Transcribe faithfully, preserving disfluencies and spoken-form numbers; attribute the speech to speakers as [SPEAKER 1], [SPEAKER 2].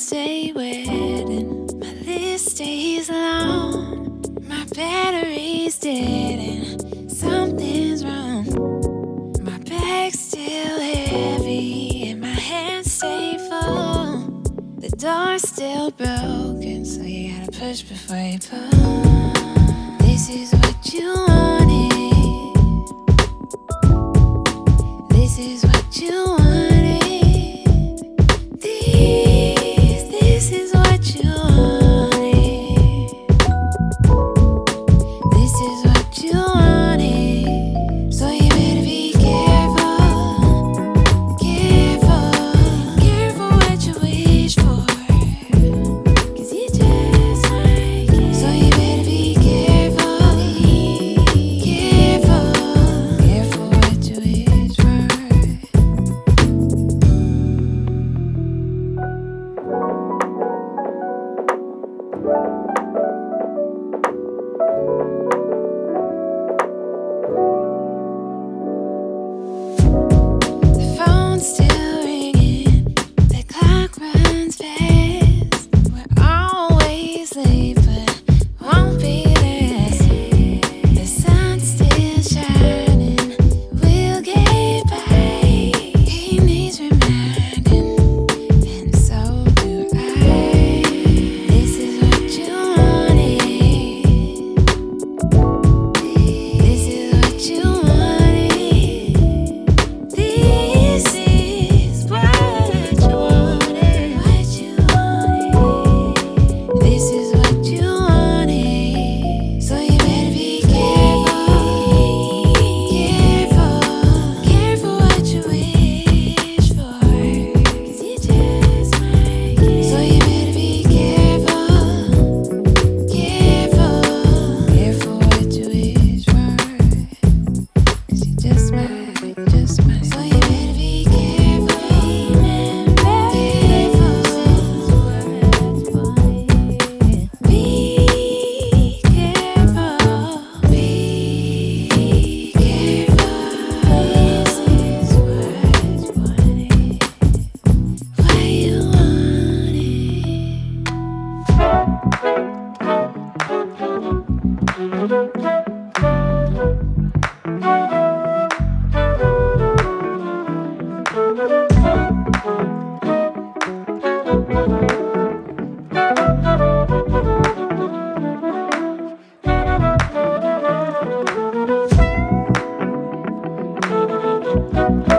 [SPEAKER 1] stay waiting. My list stays long. My battery's dead and something's wrong. My bag's still heavy and my hands stay full. The door's still broken, so you gotta push before you pull. This is what you wanted. This is what you wanted. This, this is what you wanted. This is what you wanted. So you better be careful, careful, careful what you wish for. 'Cause you just might get. So you better be careful, careful, careful what you wish for. The phone's still ringing, the clock runs fast. We're always late, but won't be last. The sun's still shining, we'll get by. He needs reminding, and so do I. This is what you wanted. This is what you wanted. This is what you wanted. What you wanted. This is what you wanted. So you better be careful, careful, careful what you wish for. 'Cause you just might get. So you better be careful, careful, careful what you wish for. 'Cause you just might, just might. So you better be careful, careful, be careful, be careful. This is what you wanted, what you wanted.